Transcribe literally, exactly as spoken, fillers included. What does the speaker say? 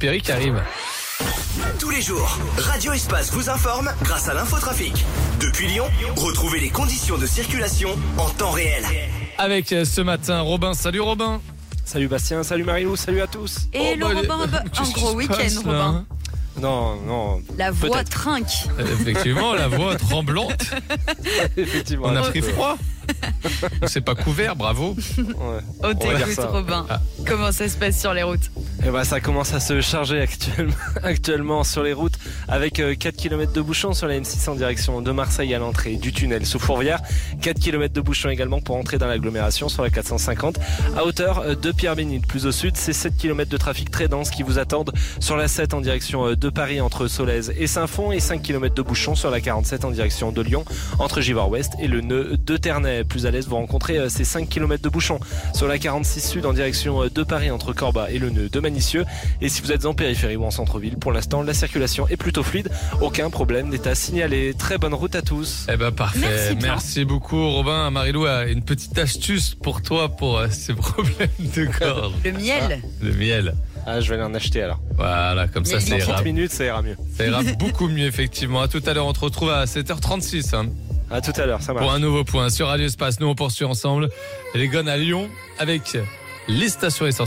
Perry qui arrive. Tous les jours, Radio Espace vous informe grâce à l'infotrafic. Depuis Lyon, retrouvez les conditions de circulation en temps réel. Avec euh, ce matin, Robin. Salut Robin. Salut Bastien, salut Marilou, salut à tous. Et Oh, le bah, Robin, Robin, qu'est-ce un qui gros se week-end, passe, là, Robin. hein Non, non, La voix peut-être. trinque. Euh, Effectivement, la voix tremblante. Effectivement. On a un pris peu. froid. C'est pas couvert, bravo. Ouais. Oh, On va dire t'écoutes, ça. Robin. Ah. Comment ça se passe sur les routes? Et bah ça commence à se charger actuellement, actuellement sur les routes avec euh, quatre kilomètres de bouchons sur la M six en direction de Marseille à l'entrée du tunnel sous Fourvière. quatre kilomètres de bouchons également pour entrer dans l'agglomération sur la quatre cent cinquante à hauteur euh, de Pierre-Bénite. Plus au sud, c'est sept kilomètres de trafic très dense qui vous attendent sur la sept en direction euh, de Paris entre Solèze et Saint-Fond et cinq kilomètres de bouchons sur la quarante-sept en direction de Lyon entre Givors-Ouest et le nœud de Ternay. Plus à l'est, vous rencontrez euh, ces cinq kilomètres de bouchons sur la quarante-six sud en direction euh, de Paris entre Corba et le nœud de Manicieux. Et si vous êtes en périphérie ou en centre-ville, pour l'instant, la circulation est plutôt fluide. Aucun problème n'est à signaler. Très bonne route à tous. Eh ben parfait. Merci bien. Merci beaucoup Robin. Marilou a une petite astuce pour toi pour euh, ces problèmes de gorge. Le miel. Le miel. Ah, je vais aller en acheter alors. Voilà, comme ça Mais ça il ira, trente minutes, ça ira mieux. ça ira beaucoup mieux effectivement. À tout à l'heure, on te retrouve à sept heures trente-six hein, À tout à l'heure, ça marche. pour un nouveau point sur Radio Espace. Nous on poursuit ensemble les gones à Lyon avec les stations essentielles.